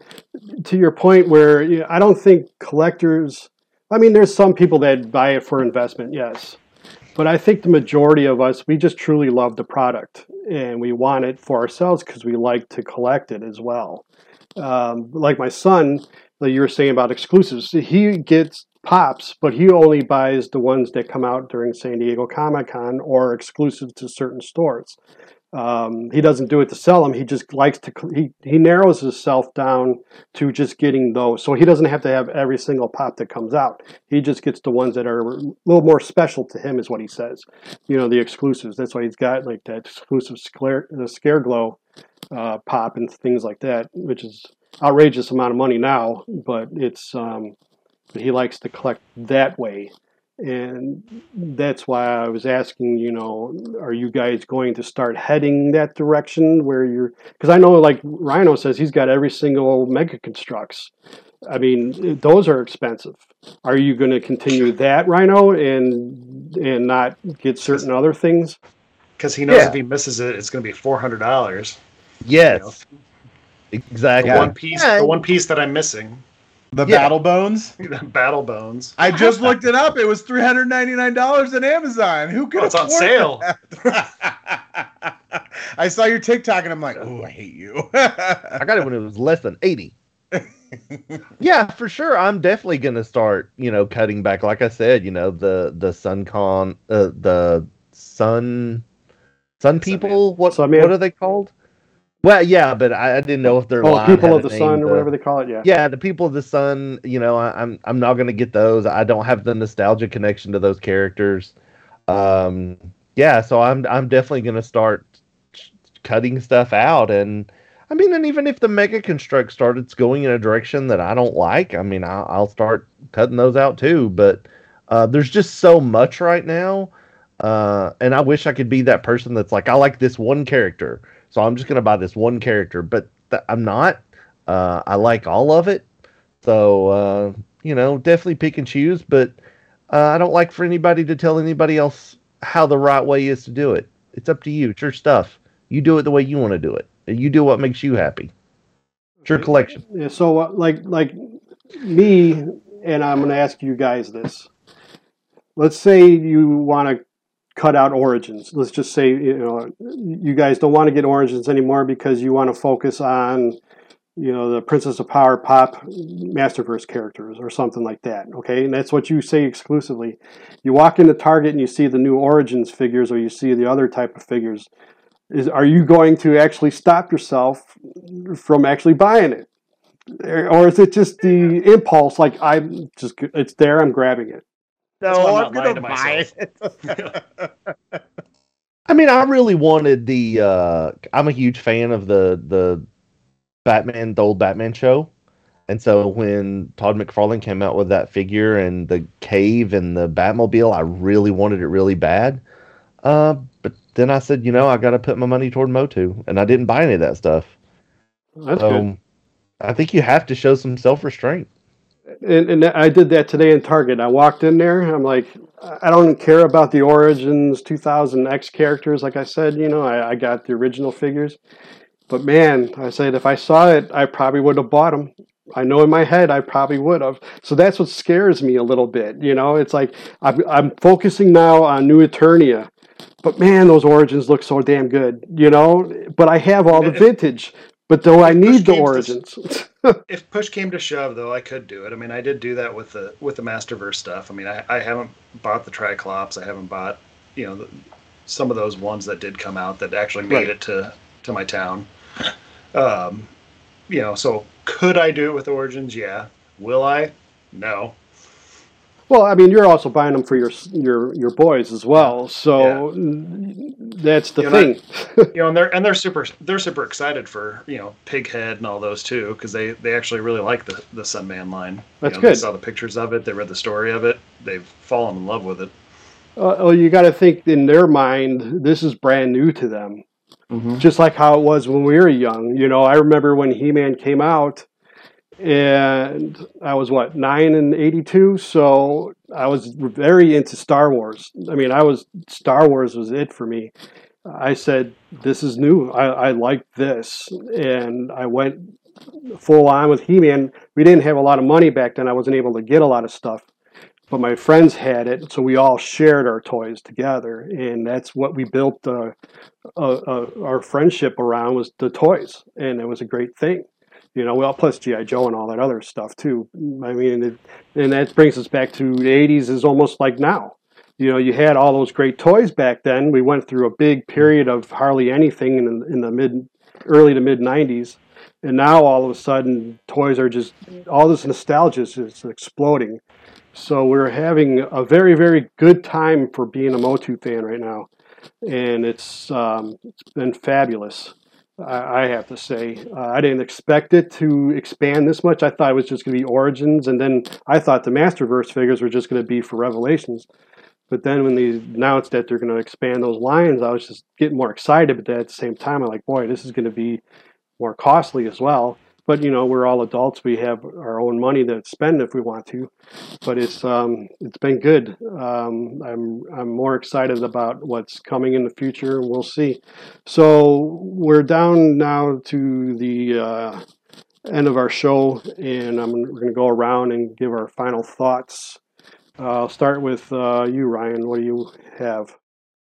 S1: To your point where I don't think collectors, I mean, there's some people that buy it for investment, yes. But I think the majority of us, we just truly love the product and we want it for ourselves because we like to collect it as well. Like my son, like you were saying about exclusives, he gets pops, but he only buys the ones that come out during San Diego Comic-Con or exclusive to certain stores. He doesn't do it to sell them. He just likes to, he narrows himself down to just getting those. So he doesn't have to have every single pop that comes out. He just gets the ones that are a little more special to him is what he says. The exclusives. That's why he's got like that exclusive Scare Glow pop and things like that, which is outrageous amount of money now, but it's, he likes to collect that way. And that's why I was asking, are you guys going to start heading that direction where because I know like Rhino says he's got every single Mega Constructs. I mean, those are expensive. Are you going to continue that, Rhino, and not get certain other things?
S3: Because he knows
S4: Yeah.
S3: if he misses it, it's going to be $400.
S4: Yes. Exactly.
S3: The one piece that I'm missing,
S2: The
S4: Yeah.
S2: Battle Bones.
S3: Battle Bones.
S2: I just looked it up. It was $399 on Amazon. Who could
S3: Oh, it's on
S2: afford
S3: sale.
S2: that? I saw your TikTok and I'm like, oh, I hate you.
S4: I got it when it was less than 80. Yeah, for sure. I'm definitely going to start, cutting back. Like I said, the SunCon, the Sun people. What are they called? Well, yeah, but I didn't know if they're
S1: People of the Sun or whatever they call it. Yeah.
S4: Yeah, the People of the Sun. I'm not going to get those. I don't have the nostalgia connection to those characters. Yeah, so I'm definitely going to start cutting stuff out. And I mean, and even if the Mega Construct started going in a direction that I don't like, I mean, I'll start cutting those out too. But there's just so much right now, and I wish I could be that person that's like, I like this one character, so I'm just going to buy this one character. But I'm not. I like all of it. So, definitely pick and choose. But I don't like for anybody to tell anybody else how the right way is to do it. It's up to you. It's your stuff. You do it the way you want to do it. You do what makes you happy. It's your collection.
S1: Yeah. So like me, and I'm going to ask you guys this. Let's say you want to cut out Origins. Let's just say, you guys don't want to get Origins anymore because you want to focus on, the Princess of Power Pop Masterverse characters or something like that. Okay. And that's what you say exclusively. You walk into Target and you see the new Origins figures or you see the other type of figures. Are you going to actually stop yourself from actually buying it? Or is it just the impulse, like it's there, I'm grabbing it?
S3: That's why
S4: No,
S3: I'm
S4: I'm
S3: not
S4: going
S3: lying
S4: to
S3: to
S4: buy
S3: myself.
S4: it. I mean, I really wanted I'm a huge fan of the old Batman show. And so when Todd McFarlane came out with that figure and the cave and the Batmobile, I really wanted it really bad. But then I said, I got to put my money toward Motu, and I didn't buy any of that stuff.
S1: That's good.
S4: I think you have to show some self-restraint.
S1: And I did that today in Target. I walked in there. I'm like, I don't care about the Origins 2000X characters. Like I said, I got the original figures. But man, I said, if I saw it, I probably would have bought them. I know in my head I probably would have. So that's what scares me a little bit. It's like I'm focusing now on New Eternia. But man, those Origins look so damn good, But I have all the vintage. But do I need the Origins?
S3: If push came to shove, though, I could do it. I mean, I did do that with the Masterverse stuff. I mean, I haven't bought the Triclops. I haven't bought, some of those ones that did come out that actually made it to my town. So could I do it with Origins? Yeah. Will I? No.
S1: Well, I mean, you're also buying them for your boys as well. So that's the thing.
S3: And they're super excited for Pighead and all those too, because they actually really like the Sunman line.
S1: That's good.
S3: They saw the pictures of it. They read the story of it. They've fallen in love with it.
S1: You got to think in their mind, this is brand new to them.
S3: Mm-hmm.
S1: Just like how it was when we were young. I remember when He-Man came out, and I was 9 in '82, so I was very into Star Wars. I mean, Star Wars was it for me. I said, this is new. I like this, and I went full on with He-Man. We didn't have a lot of money back then. I wasn't able to get a lot of stuff, but my friends had it, so we all shared our toys together, and that's what we built our friendship around, was the toys, and it was a great thing. Well, plus G.I. Joe and all that other stuff too. I mean, and that brings us back to the '80s is almost like now. You had all those great toys back then. We went through a big period of hardly anything in the early to mid '90s, and now all of a sudden toys are just, all this nostalgia is exploding. So we're having a very, very good time for being a Motu fan right now, and it's been fabulous. I have to say, I didn't expect it to expand this much. I thought it was just going to be Origins, and then I thought the Masterverse figures were just going to be for Revelations. But then when they announced that they're going to expand those lines, I was just getting more excited. But at the same time, I'm like, boy, this is going to be more costly as well. But we're all adults. We have our own money to spend if we want to. But it's been good. I'm more excited about what's coming in the future, and we'll see. So we're down now to the end of our show, and we're going to go around and give our final thoughts. I'll start with you, Ryan. What do you have?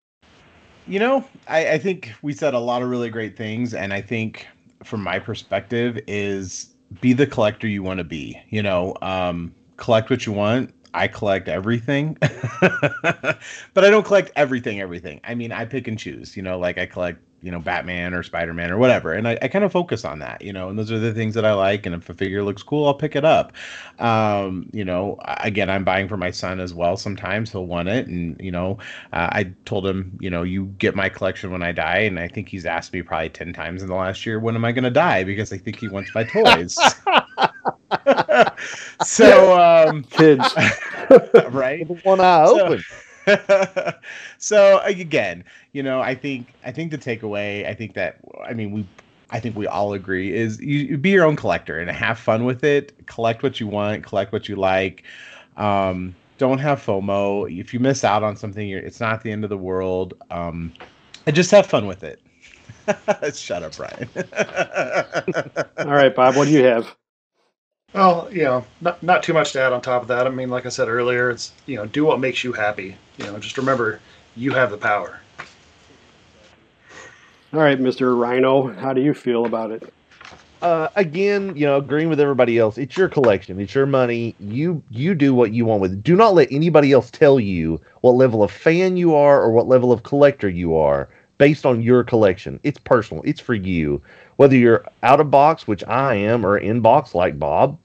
S2: I think we said a lot of really great things, and I think, from my perspective, is be the collector you want to be. Collect what you want. I collect everything, but I don't collect everything. I mean, I pick and choose. Like I collect, Batman or Spider-Man or whatever, and I kind of focus on that. And those are the things that I like. And if a figure looks cool, I'll pick it up. Again, I'm buying for my son as well. Sometimes he'll want it, and I told him, you get my collection when I die, and I think he's asked me probably 10 times in the last year, when am I going to die? Because I think he wants my toys. So
S1: kids,
S2: right?
S4: With one eye open.
S2: So again, I think the takeaway, I think we all agree, is you be your own collector and have fun with it. Collect what you want, collect what you like. Don't have FOMO. If you miss out on something, it's not the end of the world. And just have fun with it. Shut up, Brian.
S1: All right, Bob, what do you have?
S3: Well, not too much to add on top of that. I mean, like I said earlier, it's, do what makes you happy. Just remember, you have the power.
S1: All right, Mr. Rhino, how do you feel about it?
S4: Again, agreeing with everybody else, it's your collection, it's your money. You do what you want with it. Do not let anybody else tell you what level of fan you are or what level of collector you are based on your collection. It's personal. It's for you. Whether you're out of box, which I am, or in box like Bobby,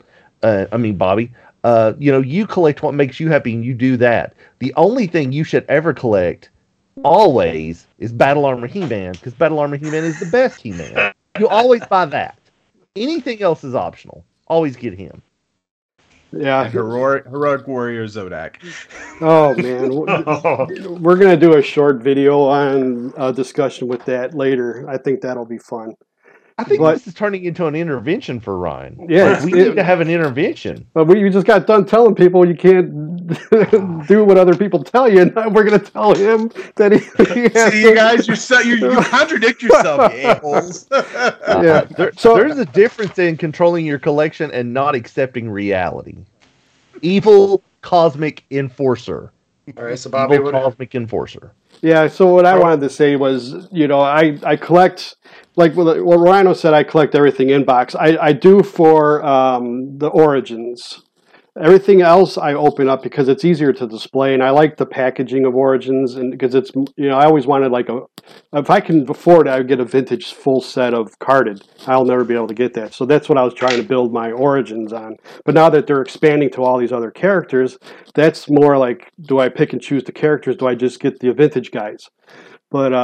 S4: you collect what makes you happy, and you do that. The only thing you should ever collect, always, is Battle Armor He-Man, because Battle Armor He-Man is the best He-Man. You always buy that. Anything else is optional. Always get him.
S1: Yeah,
S2: heroic warrior Zodak.
S1: Oh man, we're gonna do a short video on a discussion with that later. I think that'll be fun.
S4: I think this is turning into an intervention for Ryan.
S1: Yeah,
S4: we need to have an intervention.
S1: But we just got done telling people you can't do what other people tell you, and now we're going to tell him that he has
S2: See, you guys, you contradict yourself, you a-holes.
S1: Yeah.
S4: There's a difference in controlling your collection and not accepting reality. Evil cosmic enforcer.
S3: All right, so Bobby,
S4: Evil cosmic enforcer.
S1: Yeah, so what I wanted to say was, I collect, like what Rhino said, I collect everything in box. I do for the Origins. Everything else I open up because it's easier to display, and I like the packaging of Origins, and because it's, I always wanted if I can afford it, I would get a vintage full set of carded. I'll never be able to get that, so that's what I was trying to build my Origins on. But now that they're expanding to all these other characters, that's more like, do I pick and choose the characters? Do I just get the vintage guys? But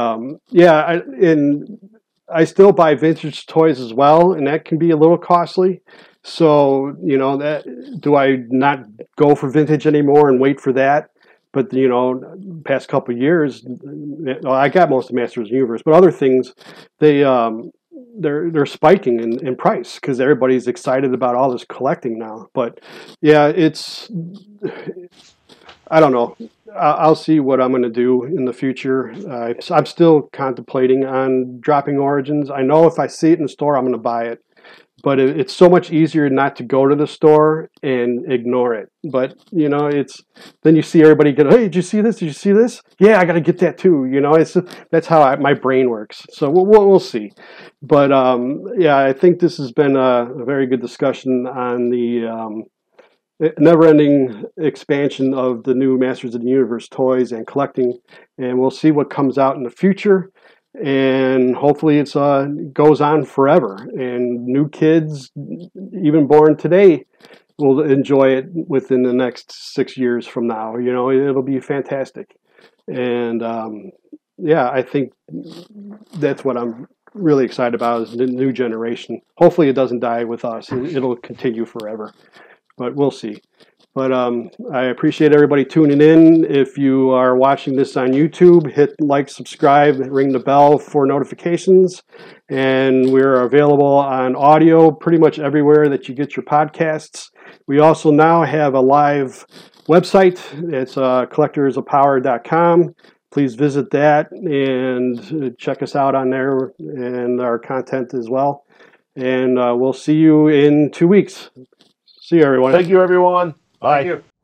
S1: I still buy vintage toys as well, and that can be a little costly. So, do I not go for vintage anymore and wait for that? But, past couple of years, I got most of Masters of the Universe, but other things, they're spiking in price because everybody's excited about all this collecting now. But yeah, I don't know. I'll see what I'm going to do in the future. I'm still contemplating on dropping Origins. I know if I see it in the store, I'm going to buy it. But it's so much easier not to go to the store and ignore it. But, then you see everybody get, hey, did you see this? Did you see this? Yeah, I got to get that too. That's how my brain works. So we'll see. But, I think this has been a very good discussion on the never-ending expansion of the new Masters of the Universe toys and collecting. And we'll see what comes out in the future. And hopefully it goes on forever, and new kids, even born today, will enjoy it within the next 6 years from now. It'll be fantastic. And I think that's what I'm really excited about, is the new generation. Hopefully it doesn't die with us. It'll continue forever, but we'll see. But I appreciate everybody tuning in. If you are watching this on YouTube, hit like, subscribe, ring the bell for notifications. And we're available on audio pretty much everywhere that you get your podcasts. We also now have a live website. It's collectorsofpower.com. Please visit that and check us out on there and our content as well. And we'll see you in 2 weeks. See you, everyone.
S4: Thank you, everyone. Bye.
S3: Thank you.